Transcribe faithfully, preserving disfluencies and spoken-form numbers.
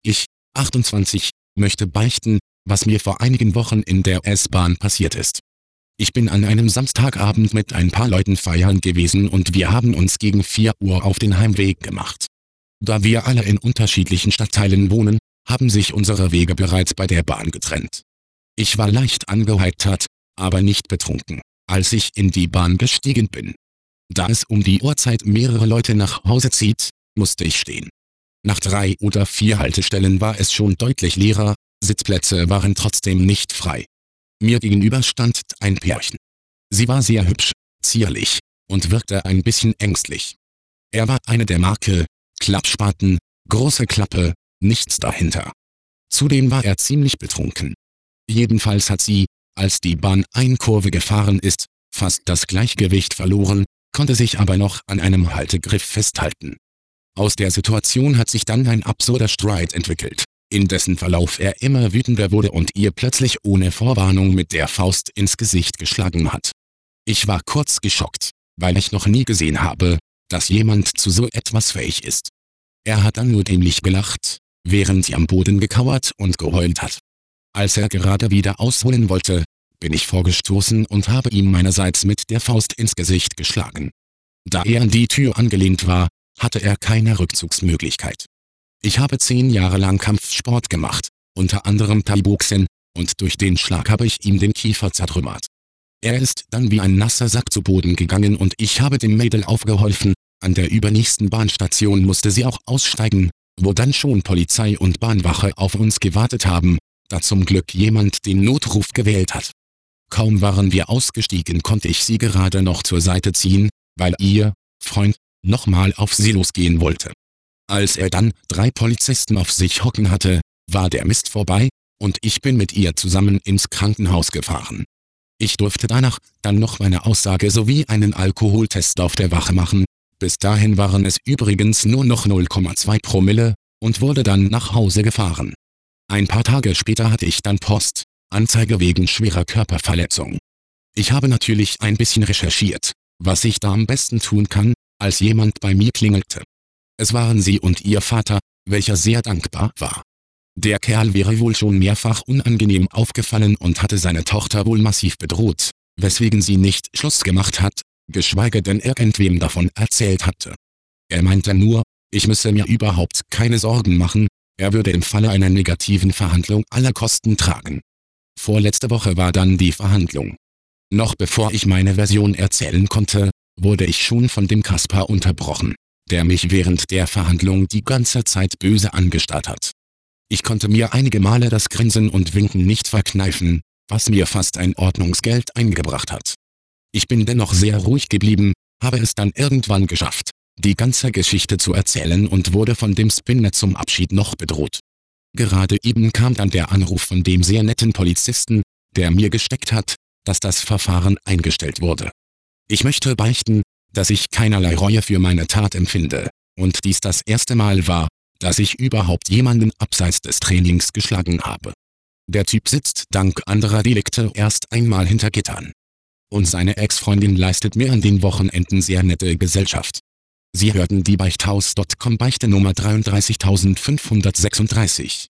Ich, achtundzwanzig, möchte beichten, was mir vor einigen Wochen in der S-Bahn passiert ist. Ich bin an einem Samstagabend mit ein paar Leuten feiern gewesen und wir haben uns gegen vier Uhr auf den Heimweg gemacht. Da wir alle in unterschiedlichen Stadtteilen wohnen, haben sich unsere Wege bereits bei der Bahn getrennt. Ich war leicht angeheitert, aber nicht betrunken, als ich in die Bahn gestiegen bin. Da es um die Uhrzeit mehrere Leute nach Hause zieht, musste ich stehen. Nach drei oder vier Haltestellen war es schon deutlich leerer, Sitzplätze waren trotzdem nicht frei. Mir gegenüber stand ein Pärchen. Sie war sehr hübsch, zierlich und wirkte ein bisschen ängstlich. Er war eine der Marke, Klappspaten, große Klappe, nichts dahinter. Zudem war er ziemlich betrunken. Jedenfalls hat sie, als die Bahn eine Kurve gefahren ist, fast das Gleichgewicht verloren, konnte sich aber noch an einem Haltegriff festhalten. Aus der Situation hat sich dann ein absurder Streit entwickelt, in dessen Verlauf er immer wütender wurde und ihr plötzlich ohne Vorwarnung mit der Faust ins Gesicht geschlagen hat. Ich war kurz geschockt, weil ich noch nie gesehen habe, dass jemand zu so etwas fähig ist. Er hat dann nur dämlich gelacht, während sie am Boden gekauert und geheult hat. Als er gerade wieder ausholen wollte, bin ich vorgestoßen und habe ihm meinerseits mit der Faust ins Gesicht geschlagen. Da er an die Tür angelehnt war, hatte er keine Rückzugsmöglichkeit. Ich habe zehn Jahre lang Kampfsport gemacht, unter anderem Thai-Boxen, und durch den Schlag habe ich ihm den Kiefer zertrümmert. Er ist dann wie ein nasser Sack zu Boden gegangen und ich habe dem Mädel aufgeholfen. An der übernächsten Bahnstation musste sie auch aussteigen, wo dann schon Polizei und Bahnwache auf uns gewartet haben, da zum Glück jemand den Notruf gewählt hat. Kaum waren wir ausgestiegen, konnte ich sie gerade noch zur Seite ziehen, weil ihr Freund nochmal auf sie losgehen wollte. Als er dann drei Polizisten auf sich hocken hatte, war der Mist vorbei, und ich bin mit ihr zusammen ins Krankenhaus gefahren. Ich durfte danach dann noch meine Aussage sowie einen Alkoholtest auf der Wache machen, bis dahin waren es übrigens nur noch null Komma zwei Promille, und wurde dann nach Hause gefahren. Ein paar Tage später hatte ich dann Post, Anzeige wegen schwerer Körperverletzung. Ich habe natürlich ein bisschen recherchiert, was ich da am besten tun kann, als jemand bei mir klingelte. Es waren sie und ihr Vater, welcher sehr dankbar war. Der Kerl wäre wohl schon mehrfach unangenehm aufgefallen und hatte seine Tochter wohl massiv bedroht, weswegen sie nicht Schluss gemacht hat, geschweige denn irgendwem davon erzählt hatte. Er meinte nur, ich müsse mir überhaupt keine Sorgen machen, er würde im Falle einer negativen Verhandlung alle Kosten tragen. Vorletzte Woche war dann die Verhandlung. Noch bevor ich meine Version erzählen konnte, wurde ich schon von dem Kaspar unterbrochen, der mich während der Verhandlung die ganze Zeit böse angestarrt hat. Ich konnte mir einige Male das Grinsen und Winken nicht verkneifen, was mir fast ein Ordnungsgeld eingebracht hat. Ich bin dennoch sehr ruhig geblieben, habe es dann irgendwann geschafft, die ganze Geschichte zu erzählen und wurde von dem Spinner zum Abschied noch bedroht. Gerade eben kam dann der Anruf von dem sehr netten Polizisten, der mir gesteckt hat, dass das Verfahren eingestellt wurde. Ich möchte beichten, dass ich keinerlei Reue für meine Tat empfinde, und dies das erste Mal war, dass ich überhaupt jemanden abseits des Trainings geschlagen habe. Der Typ sitzt dank anderer Delikte erst einmal hinter Gittern. Und seine Ex-Freundin leistet mir an den Wochenenden sehr nette Gesellschaft. Sie hörten die Beichthaus Punkt com Beichte Nummer dreiunddreißigtausendfünfhundertsechsunddreißig.